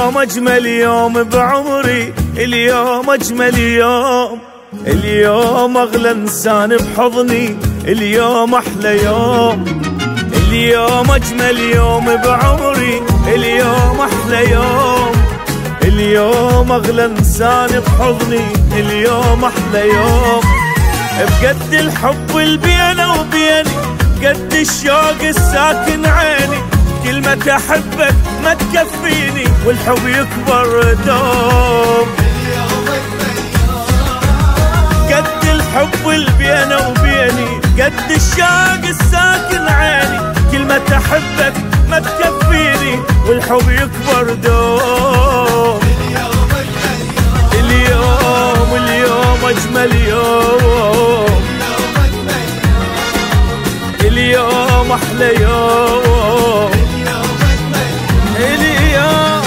اليوم أجمل يوم بعمري، اليوم أجمل يوم، اليوم أغلى إنسان بحضني، اليوم أحلى يوم، اليوم أجمل يوم بعمري، اليوم أحلى يوم، اليوم أغلى إنسان بحضني، اليوم أحلى يوم. بقد الحب اللي بينه وبيني، قد الشوق الساكن عيني، كلمة أحبك ما تكفيني والحب يكبر دوم. قد الحب اللي بينه وبيني، قد الشوق الساكن عيني، كلمة أحبك ما تكفيني والحب يكبر دوم. اليوم اليوم أجمل يوم، اليوم أحلى يوم، اليوم.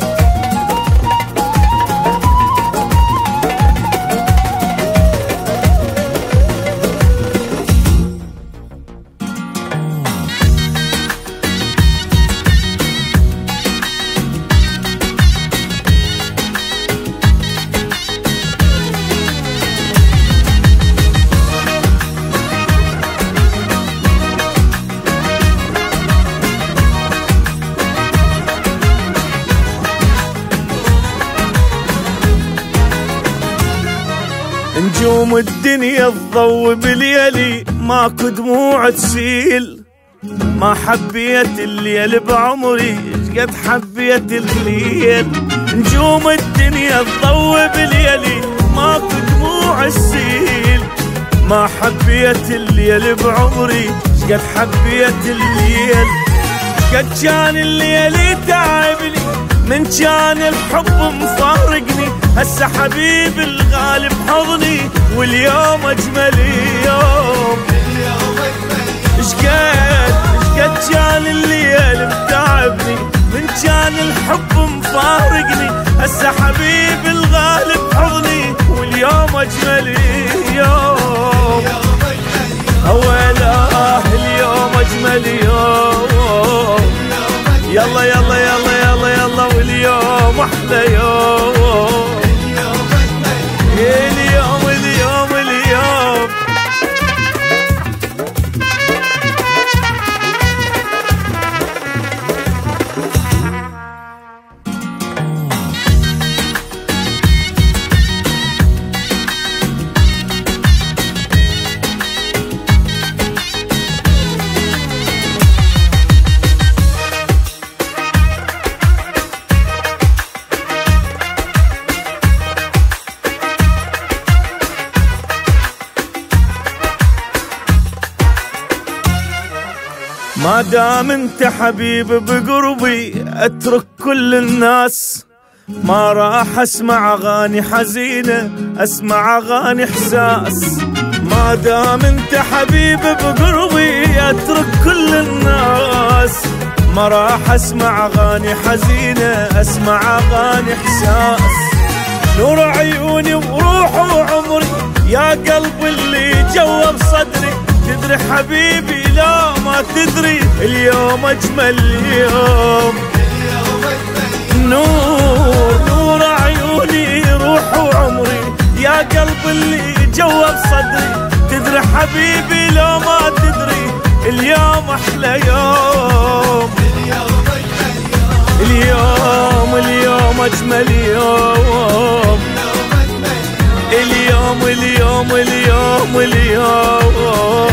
نجوم الدنيا تضوي بليلي، ماكو دموع تسيل، ما حبيت الليل بعمري قد حبيت الليل. نجوم الدنيا تضوي بليلي، ماكو دموع تسيل، ما حبيت الليل بعمري قد حبيت الليل. قد كان الليل تعبني، من كان الحب مفارقني، هسه حبيب الغالب حضني واليوم أجمل يوم. اشقد كان الليل متعبني، من كان الحب مفارقني، هسه حبيب الغالب حضني واليوم أجمل يوم. أولا اليوم أجمل يوم، يلا يلا يلا يلا يلا، واليوم أحلى يوم، اليوم اليوم اليوم. ما دام انت حبيب بقربي اترك كل الناس، ما راح اسمع اغاني حزينة، اسمع اغاني احساس. ما دام انت حبيب بقربي اترك كل الناس، ما راح اسمع اغاني حزينة، اسمع اغاني احساس. نور عيوني وروح وعمري، يا قلب اللي جوا بصدري، تدري حبيبي لا ما تدري اليوم أجمل يوم. نور عيوني روح وعمري، يا قلب اللي جوا بصدري، تدري حبيبي لا ما تدري اليوم أحلى يوم. اليوم اليوم أجمل يوم، اليوم اليوم اليوم اليوم.